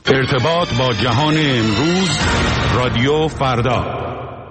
ارتباط با جهان امروز، رادیو فردا.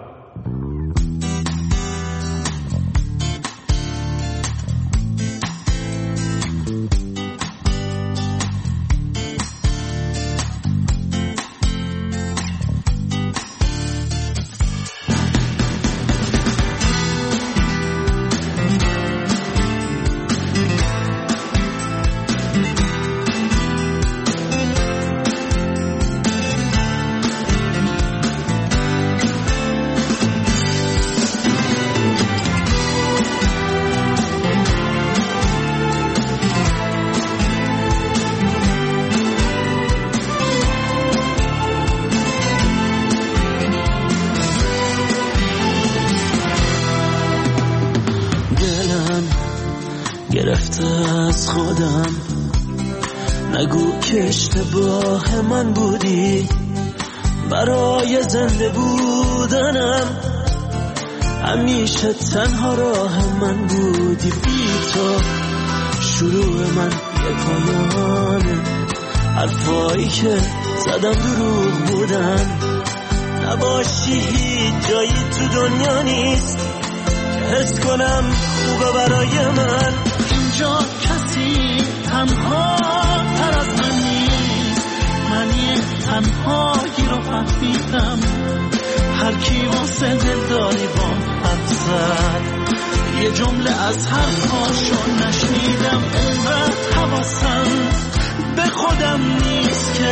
گرفته از خودم، نگو که اشتباه من بودی، برای زنده بودنم همیشه تنها راه من بودی. بی تو شروع من یه پایانه، حرفایی که زدم دروغ بودن. نباشی هیچ جایی تو دنیا نیست که حس کنم خوبه برای من. اینجا کسی تنها تر از من نیست، من یه تنهایی رو فهمیدم. هر کی واسه دلداری بام حرف زد، یه جمله از حرفاشو نشنیدم. اونقدر حواسم به خودم نیست که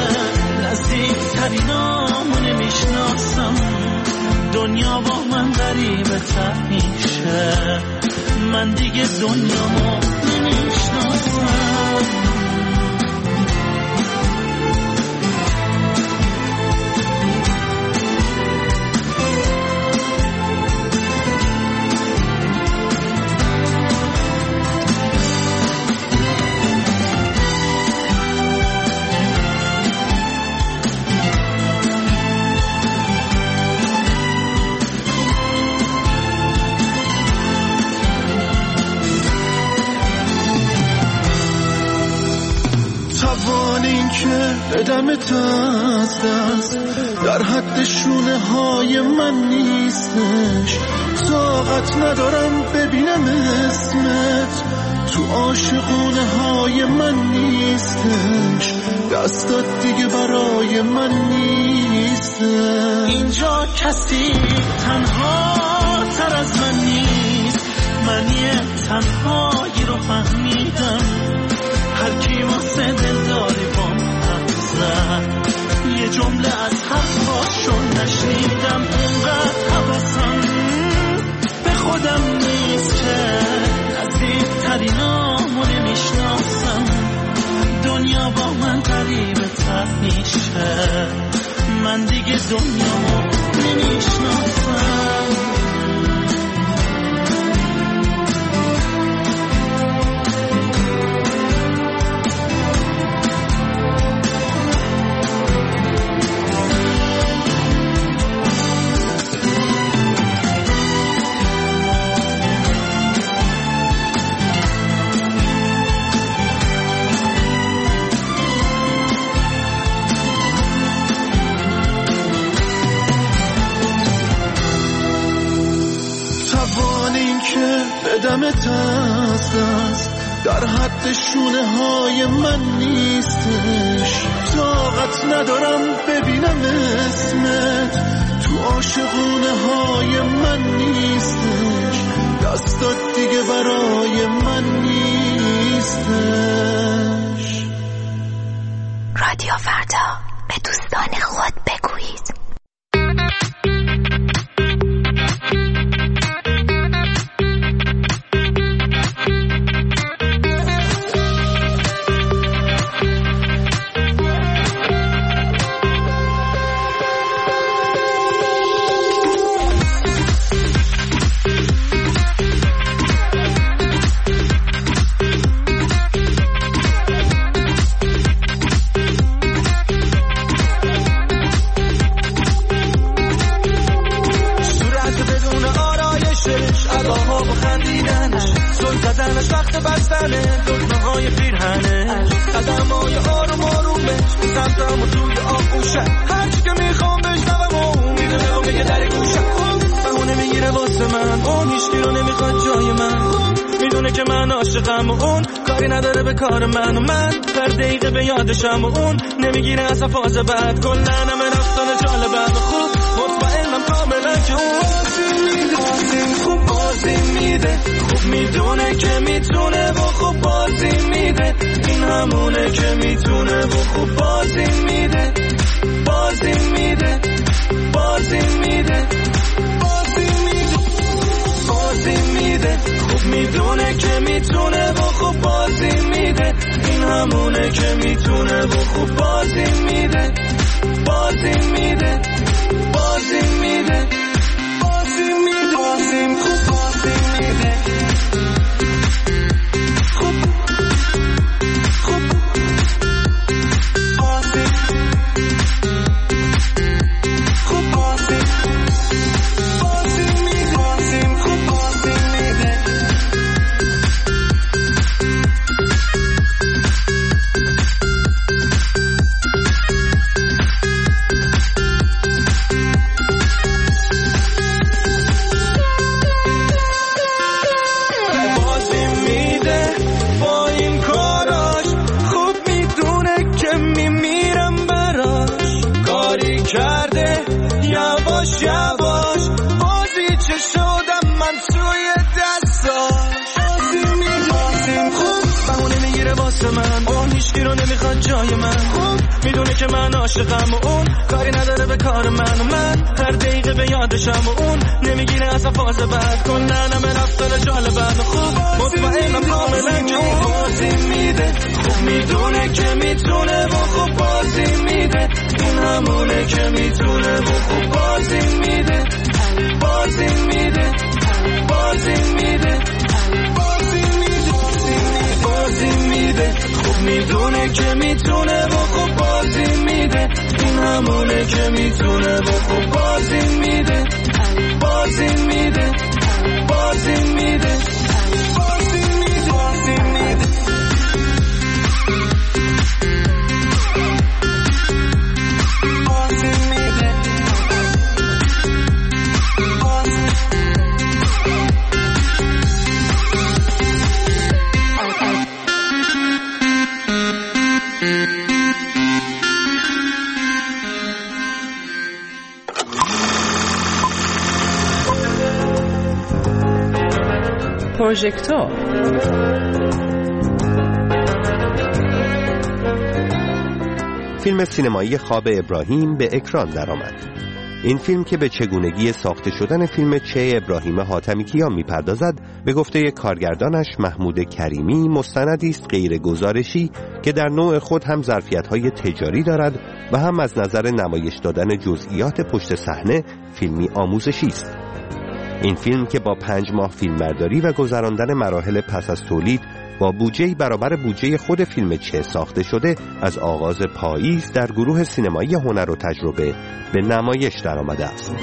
نزدیکترینامو نمیشناسم. دنیا با من غریبه تر میشه، من دیگه دنیامو نمیشناسم. بدمت از دست در حد شونه های من نیستش. طاقت ندارم ببینم اسمت تو عاشقونه های من نیستش. دستات دیگه برای من نیستش. اینجا کسی تنها تر از من نیست، من یه تنهایی رو فهمیدم. هر کی واسه دلداری بام یه جمله از حرفاشو نشنیدم. اونقدر حواسم به خودم نیست که نزدیکترینامو نمیشناسم. دنیا با من غریبه تر میشه، من دیگه دنیامو نمیشناسم. بدمت از دست در حد شونه های من نیستش. طاقت ندارم ببینم اسمت تو عاشقونه های من نیستش. دستات دیگه برای من نیستش. رادیو فردا، به دوستان خود بگویید. هیچکی رو نمیخواد جای من، میدونه که من عاشقم و اون کاری نداره به کار من و من هر دقیقه به یادشم و اون نمیگیره اصلا فاز بعد کلن همه رفتان جالبم خوب مطمئنم کاملا که اون خوب بازی میده خوب میدونه که میتونه و خوب بازی میده این همونه که میتونه و خوب بازی میده بازی میده بازی میده بازی میده خوب میدونه که میتونه و خوب بازی میده این همونه که میتونه و خوب بازی میده بازی میده بازی میده بازی میده بازی خوب بازی میده خوب خوب بازی خوب بازی بازی میده بازی خوب بازی میده یواش بازی چه شدم من توی دستاش بازی میدازیم خوب بهونه میگیره واسه من اون هیچکی رو نمیخواد جای من خوب میدونه که من عاشقم و اون کاری نداره به کار من و من هر دقیقه به یادشم و اون نمیگیره اصلا فاز بعد کلن همه رفتار جالبم خوب مطمئنم کاملا که اون بازی میده خوب میدونه که میتونه و خوب بازی میده این همونه که میتونه و خوب بازی میده بازی میده بازی میده بازی میده بازی میده خوب میدونه که میتونه و خوب بازی میده این همونه که میتونه و خوب بازی میده بازی میده بازی میده بازی میده بازی میده پروژکتور فیلم سینمایی خواب ابراهیم به اکران درآمد. این فیلم که به چگونگی ساخته شدن فیلم چه ابراهیم حاتمیکیا میپردازد، به گفته کارگردانش محمود کریمی مستندی است غیر گزارشی که در نوع خود هم ظرفیت‌های تجاری دارد و هم از نظر نمایش دادن جزئیات پشت صحنه فیلمی آموزشی است. این فیلم که با 5 ماه فیلمبرداری و گذراندن مراحل پس از تولید با بودجه‌ای برابر بودجه خود فیلم چه ساخته شده، از آغاز پاییز در گروه سینمایی هنر و تجربه به نمایش درآمده است.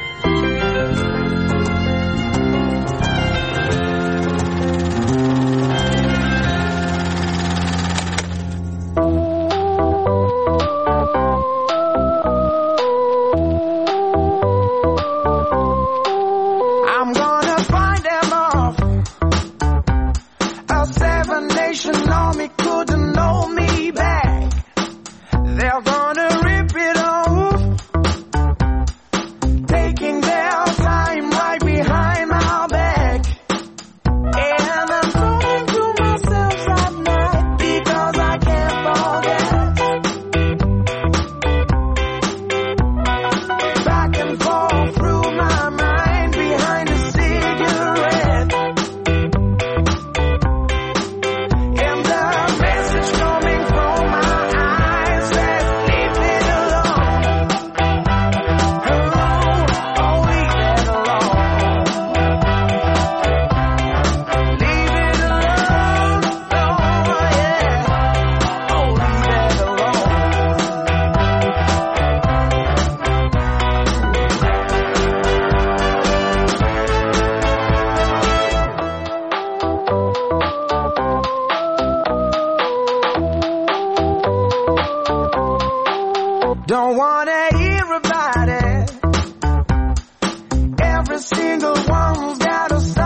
Don't wanna hear about it. Every single one's got a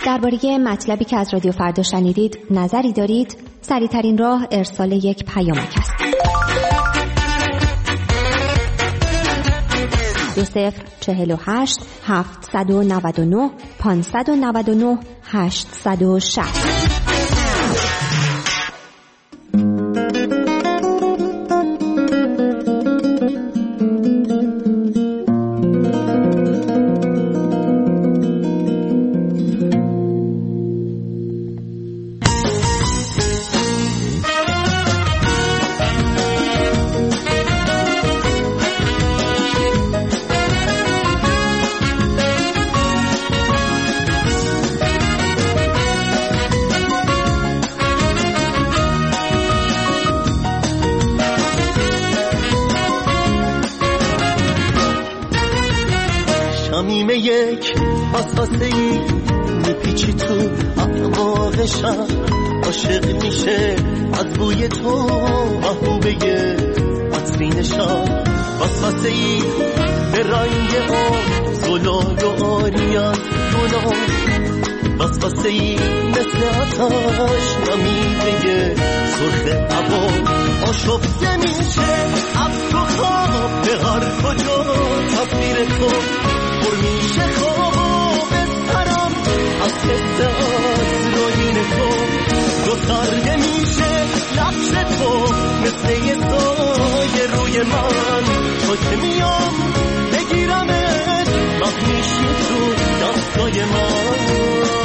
درباره مطلبی که از رادیو فردا شنیدید نظری دارید؟ سریع‌ترین راه ارسال یک پیامک است. 2048 799 599 860. شمیم یک وسوسه‌ای میپیچی تو اعماقشم، عاشق میشه از بوی تو محبوبه عطرینشم. وسوسه‌ای به رنگ آن زلال و آریان گناه، وسوسه‌ای مثل آتش نمیده سرخ هوا، آشفته میشه از تو خواب به هر کجا تصویر تو پر میشه خواب سرم از حس آسرائین تو، دو سرده میشه لبش تو مثل یه سایه روی من، تو که میام بگیرمت وقت میشی تو دستای من.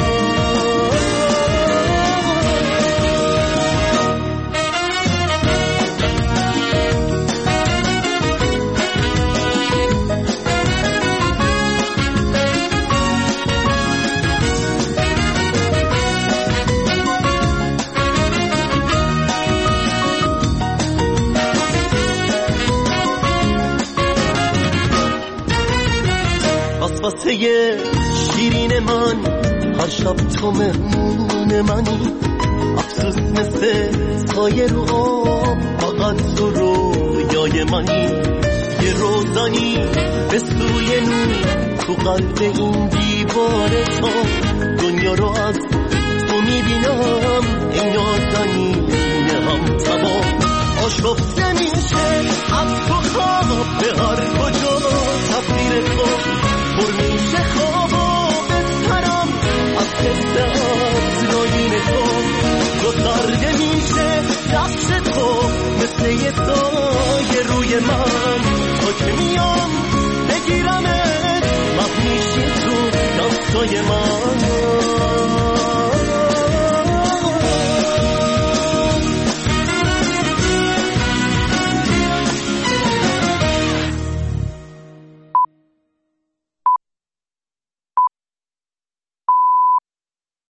واسه شیرین من هر شب تو مهمون منی، افسوس مثل سایه رو آب فقط تو رویای منی، یه روزانی به سوی نور تو قلب این دیوار تو